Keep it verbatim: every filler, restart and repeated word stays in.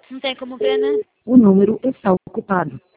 Não tem como ver, né? O número está ocupado.